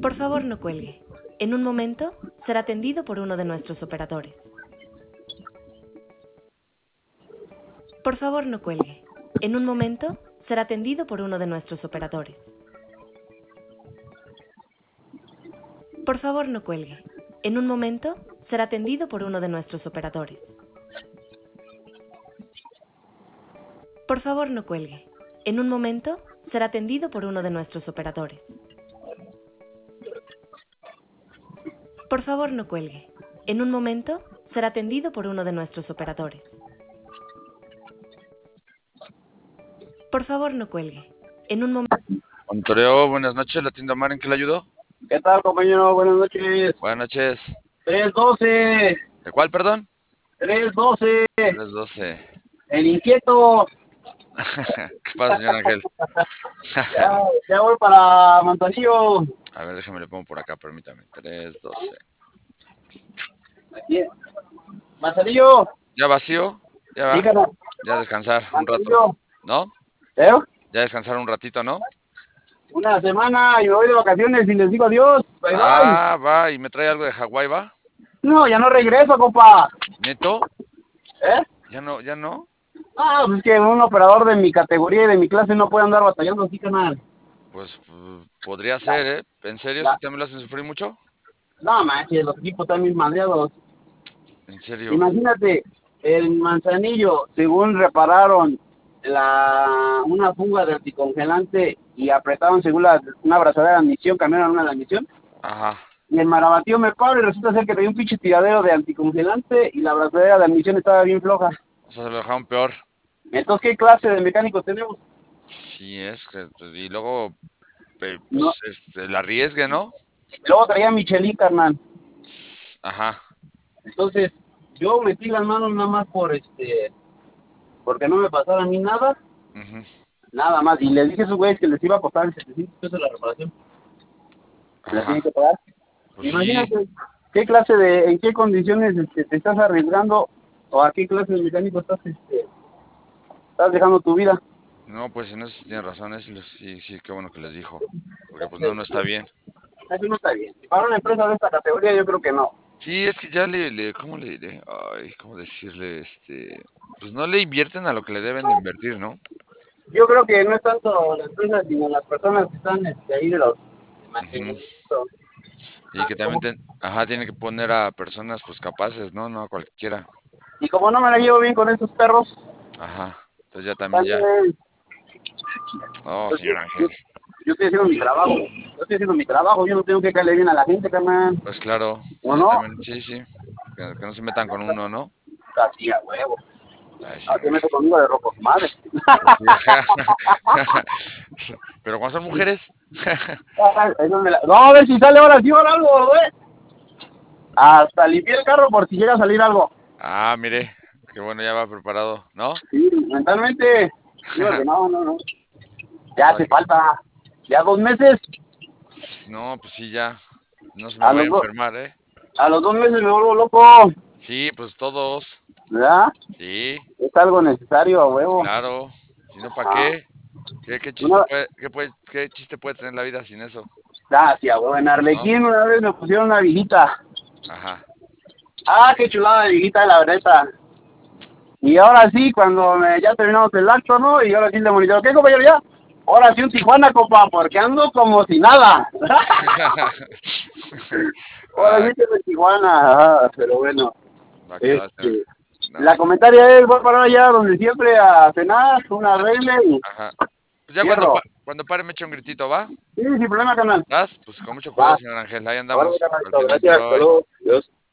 Por favor, no cuelgue. En un momento será atendido por uno de nuestros operadores. Por favor, no cuelgue. En un momento será atendido por uno de nuestros operadores. Por favor, no cuelgue. En un momento será atendido por uno de nuestros operadores. Por favor, no cuelgue. En un momento será atendido por uno de nuestros operadores. Por favor, no cuelgue. En un momento será atendido por uno de nuestros operadores. Por favor, no cuelgue. En un momento... Monitoreo, buenas noches, la tienda Mar, ¿en qué le ayudó? ¿Qué tal, compañero? Buenas noches. Buenas noches. 312. ¿De cuál, perdón? 312. 312. El inquieto. ¿Qué pasa, señor Ángel? Ya voy para Manzanillo. A ver, déjame le pongo por acá, permítame. 312. Aquí. Manzanillo. ¿Ya vacío? ¿Ya va? Díganos. Ya descansar un rato, Manzanillo. ¿no? ¿Eh? Ya descansar un ratito, ¿no? Una semana y me voy de vacaciones y les digo adiós. Bye, bye. Va, y me trae algo de Hawái, ¿va? No, ya no regreso, compa. ¿Neto? ¿Eh? ¿Ya no? ¿Ya no? Ah, pues es que un operador de mi categoría y de mi clase no puede andar batallando así, canal. Pues podría ser, ¿eh? ¿En serio? ¿Sí también lo hacen sufrir mucho? No, manches, los equipos están bien madreados. ¿En serio? Imagínate, en Manzanillo, según repararon una fuga de anticongelante y apretaron según una abrazadera de admisión, cambiaron una de admisión, Ajá. y el Marabatío me paro y resulta ser que tenía un pinche tiradero de anticongelante y la abrazadera de admisión estaba bien floja. O sea, se lo dejaron peor. Entonces, ¿qué clase de mecánicos tenemos? Sí, es que... Y luego, No. pues, el arriesgue, ¿no? Luego traía Michelin, carnal. Ajá. Entonces, yo metí las manos nada más porque no me pasara a mí nada. Uh-huh. Nada más, y les dije a esos güeyes que les iba a costar 700 pesos la reparación. ¿La Ajá. tienen que pagar? Pues Imagínate, sí. en qué condiciones te estás arriesgando o a qué clase de mecánico estás dejando tu vida. No, pues en eso tiene razón, sí, qué bueno que les dijo. Porque pues no está bien. Eso no está bien. Para una empresa de esta categoría yo creo que no. Sí, es que ya ¿cómo le diré? Ay, ¿cómo decirle? Pues no le invierten a lo que le deben de invertir, ¿no? Yo creo que no es tanto la empresa, sino las personas que están ahí de los Uh-huh. mantenimientos. Y que también, tiene que poner a personas pues capaces, ¿no? No a cualquiera. Y como no me la llevo bien con esos perros, Ajá. Entonces ya también ya. también, Oh, pues, señor Ángel. yo estoy haciendo mi trabajo. Yo estoy haciendo mi trabajo, yo no tengo que caerle bien a la gente, carnal. Pues claro, ¿O sí, yo no? también, sí. Que no se metan con uno, ¿no? Casi a huevo. Ay, Así señor meto Ángel. conmigo de rojo, madre. Pues sí. Pero cuando son mujeres. No, a ver si sale ahora sí ahora algo, güey. Hasta limpié el carro por si llega a salir algo. Ah, mire, qué bueno, ya va preparado, ¿no? Sí, mentalmente. Digo que no. Ya Para hace falta. Ya 2 meses. No, pues sí, ya. No se me A vaya los, a enfermar, ¿eh? a los 2 meses me vuelvo loco. Sí, pues todos. ¿Verdad? Sí, Es algo necesario, a pues huevo. claro. Si no, ¿para Ah, qué? una, ¿Qué chiste puede tener la vida sin eso? sí, a huevo. En ¿No? Arlequín una vez me pusieron una viejita. Ajá. Qué chulada de viejita, la verdad. Y ahora sí, cuando ya terminamos el acto, ¿no? Y ahora sí le monitoreo. ¿Qué, compañero, ya? Ahora sí un Tijuana, compa, porque ando como si nada. Ahora Ah, sí que es Tijuana, pero bueno. va que va, señor. No, La comentaria es, voy a parar allá donde siempre a cenar, una regla y ajá. Pues ya cierro. cuando pare me echa un gritito, ¿va? Sí, sin problema, canal. ¿Vas? Pues con mucho cuidado, Va. señor Ángel. Ahí Ahora, andamos. Al canalito, pendiente, gracias, hasta bye. luego. Adiós.